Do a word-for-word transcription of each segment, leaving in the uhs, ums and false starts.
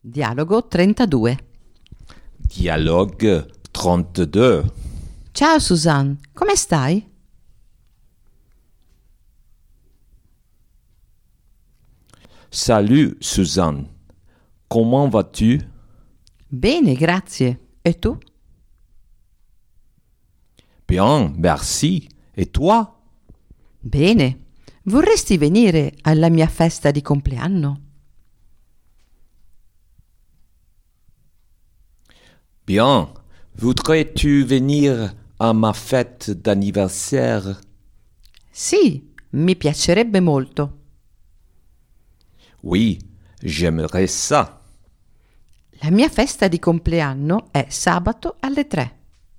Dialogo trentadue. Dialogue trentadue. Ciao Suzanne, come stai? Salut Suzanne, comment vas-tu? Bene, grazie. E tu? Bien, merci. Et toi? Bene. Vorresti venire alla mia festa di compleanno? Bien, voudrais-tu venir à ma fête d'anniversaire? Sì, mi piacerebbe molto. Oui, j'aimerais ça. La mia festa di compleanno è sabato alle tre.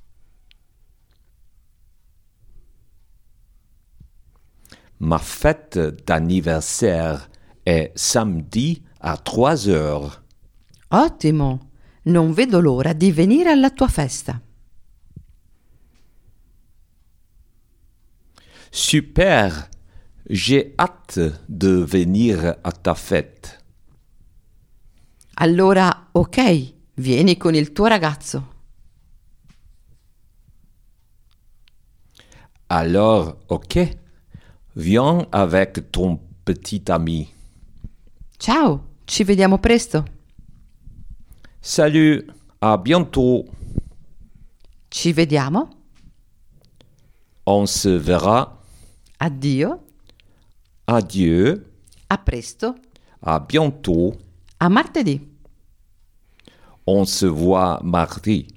Ma fête d'anniversaire est samedi à trois heures. Ottimo! Non vedo l'ora di venire alla tua festa. Super! J'ai hâte de venir à ta fête. Allora, ok, vieni con il tuo ragazzo. Alors, ok, viens avec ton petit ami. Ciao, ci vediamo presto. Salut, à bientôt. Ci vediamo. On se verra. Addio. Adieu. A presto. À bientôt. A martedì. On se voit mardi.